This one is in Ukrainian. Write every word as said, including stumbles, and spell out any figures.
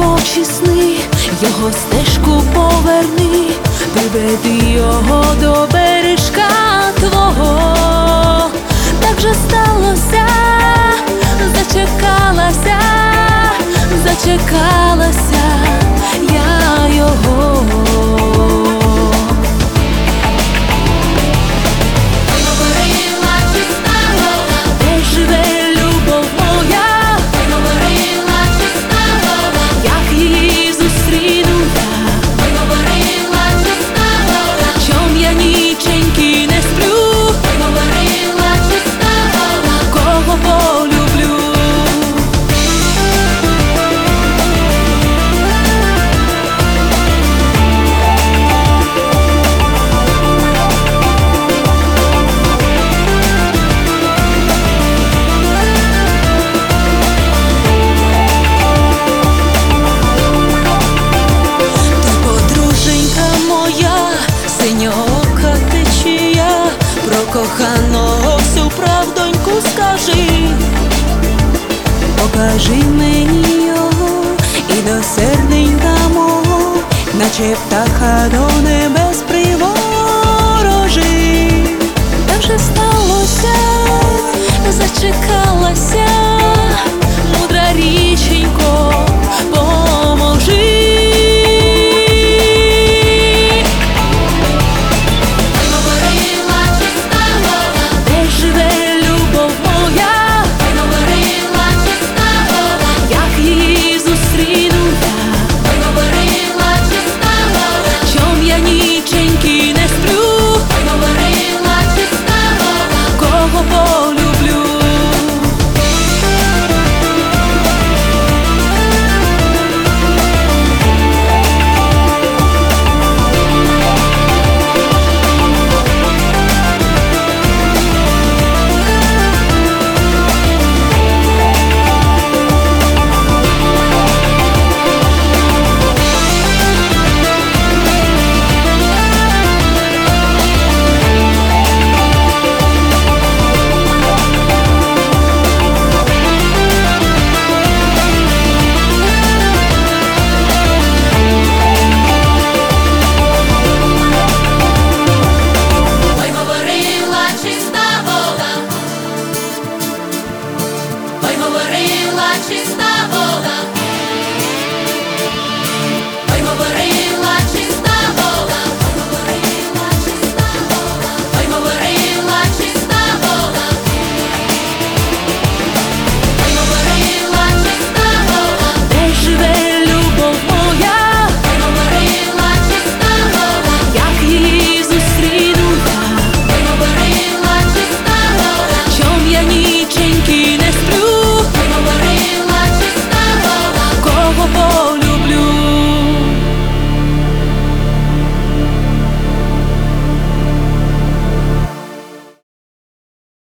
спочі сни, його стежку поверни, приведи його до бережка твого. Так же сталося, зачекалася, зачекалася я його. Синьоока течія, про коханого всю правдоньку скажи. Покажи мені його і до серденька мого, наче птаха до небес приворожи. Так же сталося, зачекалася, мудра річенько, поможи. Говорила чиста вода.